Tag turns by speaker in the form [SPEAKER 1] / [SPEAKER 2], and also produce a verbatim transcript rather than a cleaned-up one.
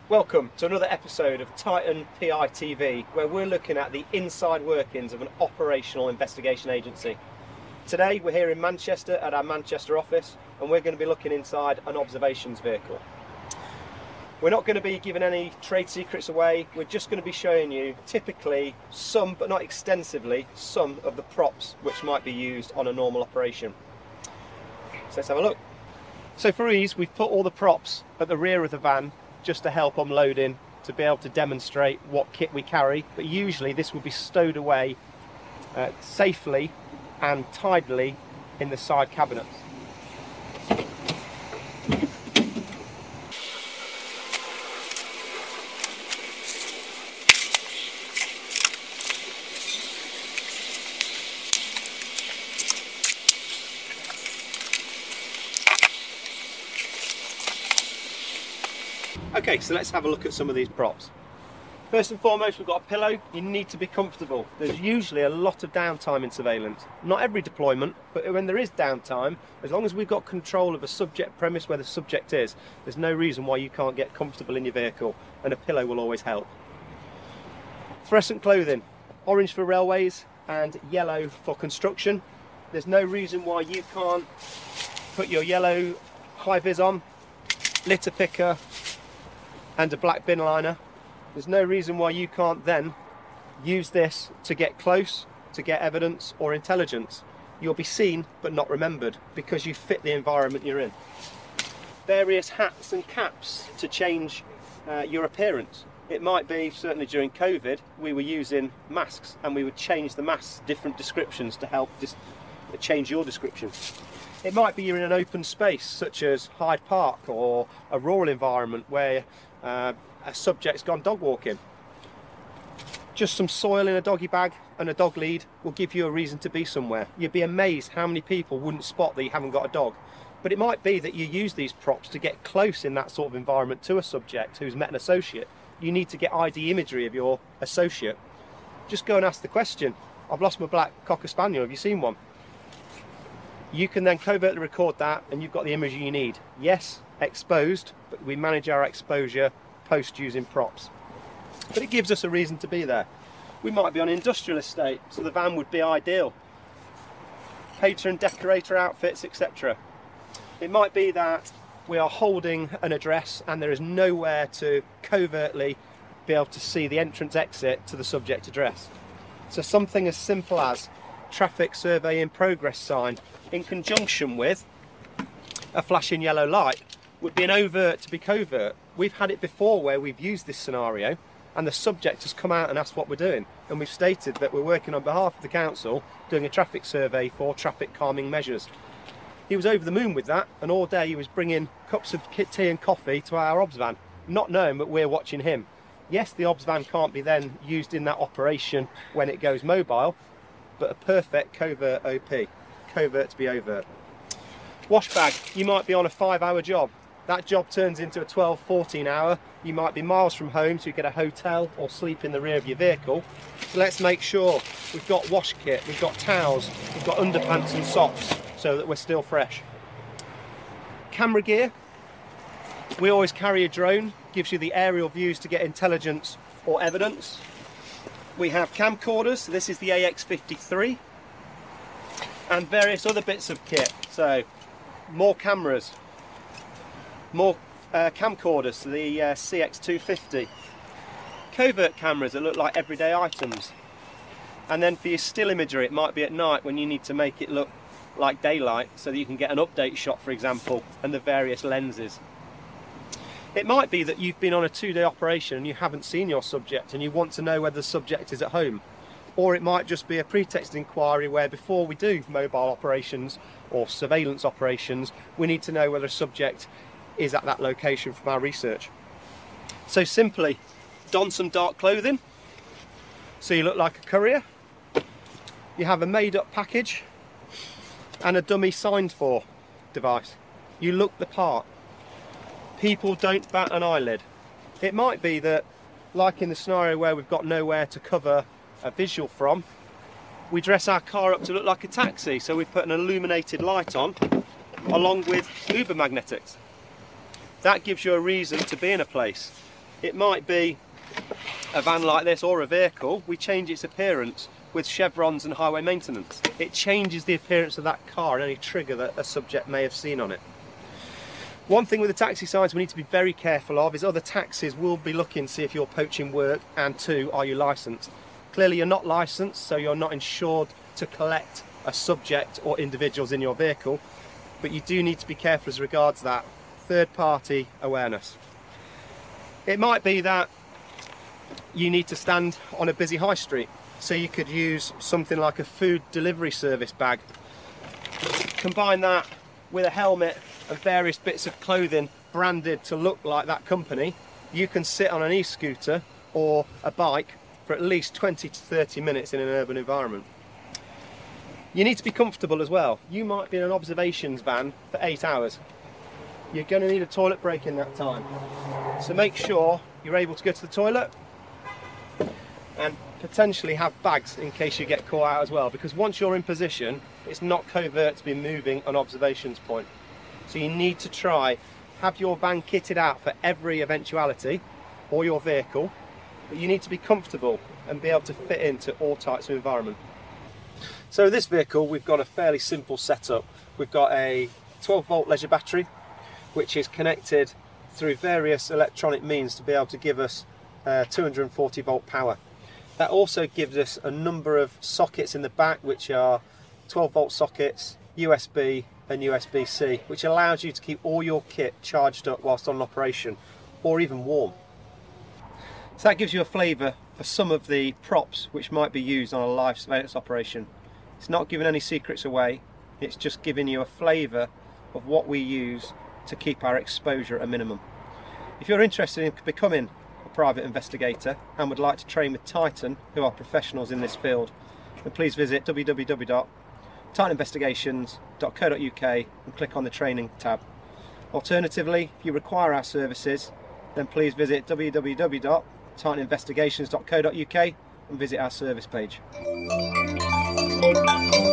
[SPEAKER 1] Welcome to another episode of Titan P I T V, where we're looking at the inside workings of an operational investigation agency. Today we're here in Manchester at our Manchester office, and we're going to be looking inside an observations vehicle. We're not going to be giving any trade secrets away, we're just going to be showing you typically some, but not extensively, some of the props which might be used on a normal operation. So let's have a look. So for ease, we've put all the props at the rear of the van just to help unloading, to be able to demonstrate what kit we carry, but usually this will be stowed away uh, safely and tidily in the side cabinets. Okay, so let's have a look at some of these props. First and foremost, we've got a pillow. You need to be comfortable. There's usually a lot of downtime in surveillance. Not every deployment, but when there is downtime, as long as we've got control of a subject premise where the subject is, there's no reason why you can't get comfortable in your vehicle, and a pillow will always help. Fluorescent clothing, orange for railways and yellow for construction. There's no reason why you can't put your yellow high vis on, litter picker, and a black bin liner. There's no reason why you can't then use this to get close, to get evidence or intelligence. You'll be seen but not remembered because you fit the environment you're in. Various hats and caps to change uh, your appearance. It might be, certainly during COVID, we were using masks and we would change the masks, different descriptions to help dis change your description. It might be you're in an open space such as Hyde Park or a rural environment where uh, a subject's gone dog walking. Just some soil in a doggy bag and a dog lead will give you a reason to be somewhere. You'd be amazed how many people wouldn't spot that you haven't got a dog. But it might be that you use these props to get close in that sort of environment to a subject who's met an associate. You need to get I D imagery of your associate. Just go and ask the question, I've lost my black Cocker Spaniel, have you seen one? You can then covertly record that and you've got the imagery you need. Yes, exposed, but we manage our exposure post using props. But it gives us a reason to be there. We might be on an industrial estate, so the van would be ideal. Painter and decorator outfits, et cetera. It might be that we are holding an address and there is nowhere to covertly be able to see the entrance exit to the subject address. So something as simple as traffic survey in progress sign in conjunction with a flashing yellow light would be an overt to be covert. We've had it before where we've used this scenario and the subject has come out and asked what we're doing, and we've stated that we're working on behalf of the council doing a traffic survey for traffic calming measures. He was over the moon with that, and all day he was bringing cups of tea and coffee to our obs van, not knowing that we're watching him. Yes, the obs van can't be then used in that operation when it goes mobile, but a perfect covert O P, covert to be overt. Wash bag, you might be on a five hour job. That job turns into a twelve, fourteen hour. You might be miles from home, so you get a hotel or sleep in the rear of your vehicle. So let's make sure we've got wash kit, we've got towels, we've got underpants and socks so that we're still fresh. Camera gear, we always carry a drone, gives you the aerial views to get intelligence or evidence. We have camcorders, so this is the A X fifty-three, and various other bits of kit. So more cameras, more uh, camcorders, so the uh, C X two fifty. Covert cameras that look like everyday items. And then for your still imagery, it might be at night when you need to make it look like daylight so that you can get an update shot, for example, and the various lenses. It might be that you've been on a two-day operation and you haven't seen your subject and you want to know whether the subject is at home. Or it might just be a pretext inquiry where before we do mobile operations or surveillance operations, we need to know whether a subject is at that location from our research. So simply don some dark clothing so you look like a courier. You have a made-up package and a dummy signed for device. You look the part. People don't bat an eyelid. It might be that, like in the scenario where we've got nowhere to cover a visual from, we dress our car up to look like a taxi, so we put an illuminated light on along with Uber magnetics. That gives you a reason to be in a place. It might be a van like this or a vehicle. We change its appearance with chevrons and highway maintenance. It changes the appearance of that car and any trigger that a subject may have seen on it. One thing with the taxi signs we need to be very careful of is other taxis will be looking to see if you're poaching work, and two, are you licensed? Clearly you're not licensed, so you're not insured to collect a subject or individuals in your vehicle, but you do need to be careful as regards that third party awareness. It might be that you need to stand on a busy high street, so you could use something like a food delivery service bag. Combine that with a helmet and various bits of clothing branded to look like that company. You can sit on an e-scooter or a bike for at least twenty to thirty minutes in an urban environment. You need to be comfortable as well. You might be in an observations van for eight hours. You're going to need a toilet break in that time. So make sure you're able to go to the toilet and potentially have bags in case you get caught out as well, because once you're in position, it's not covert to be moving an observations point. So you need to try, have your van kitted out for every eventuality, or your vehicle, but you need to be comfortable and be able to fit into all types of environment. So in this vehicle we've got a fairly simple setup. We've got a twelve volt leisure battery which is connected through various electronic means to be able to give us uh, two hundred forty volt power. That also gives us a number of sockets in the back which are twelve volt sockets, U S B and U S B C, which allows you to keep all your kit charged up whilst on operation, or even warm. So that gives you a flavour for some of the props which might be used on a live surveillance operation. It's not giving any secrets away, it's just giving you a flavour of what we use to keep our exposure at a minimum. If you're interested in becoming a private investigator and would like to train with Titan, who are professionals in this field, then please visit w w w dot titan investigations dot co dot u k and click on the training tab. Alternatively, if you require our services, then please visit w w w dot titan investigations dot co dot u k and visit our service page.